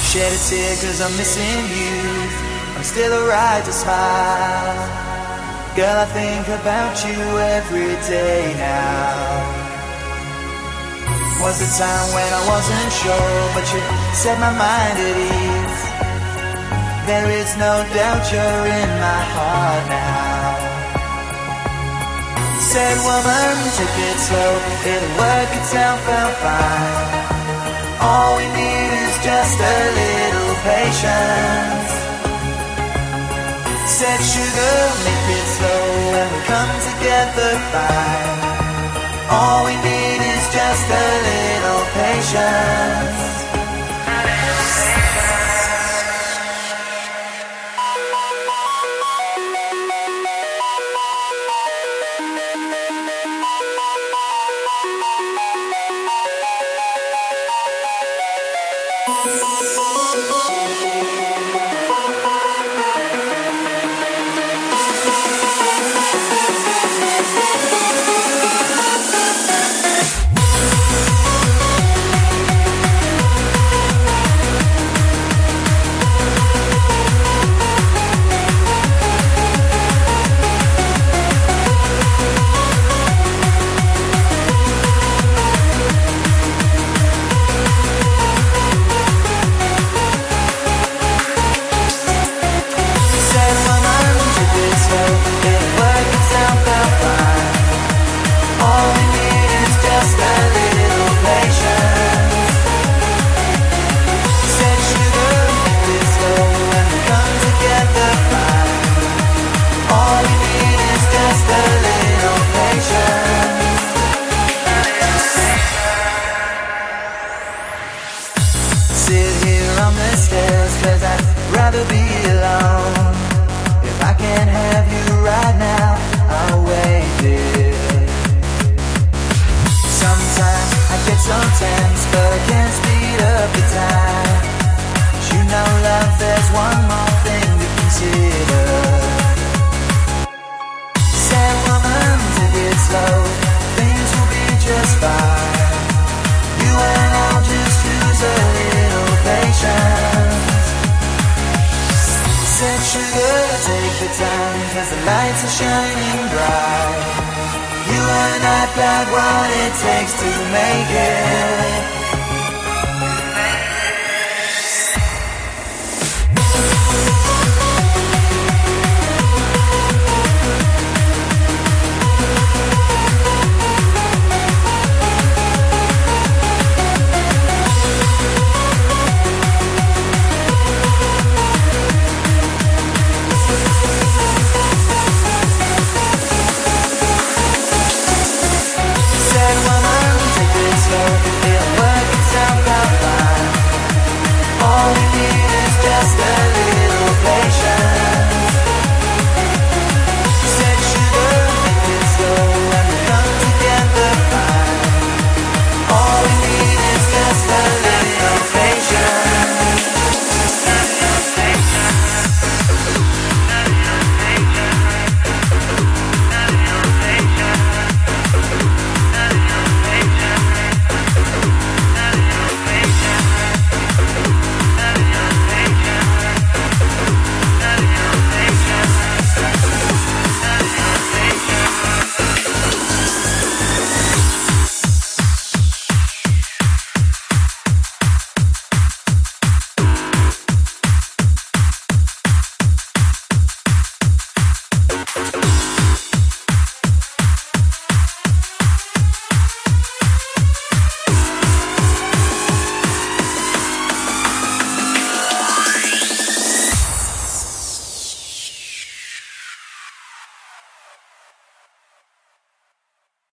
Shed a tear cause I'm missing you. I'm still alright to smile. Girl, I think about you every day now. Was the time when I wasn't sure, but you set my mind at ease. There is no doubt you're in my heart now. Said woman, take it slow, it'll work itself out fine. All we need is just a little patience. Said sugar, make it slow and we come together fine. All we need is just a little patience. Sit here on the stairs cause I'd rather be alone. If I can't have you right now, I'll wait here. Sometimes I get so tense but I can't speed up the time. 'Cause you know love, there's one more thing to consider. Said woman, take it slow, things will be just fine. You and I'll just use a little patience. Said sugar, take the time cause the lights are shining bright. You and I've got what it takes to make it.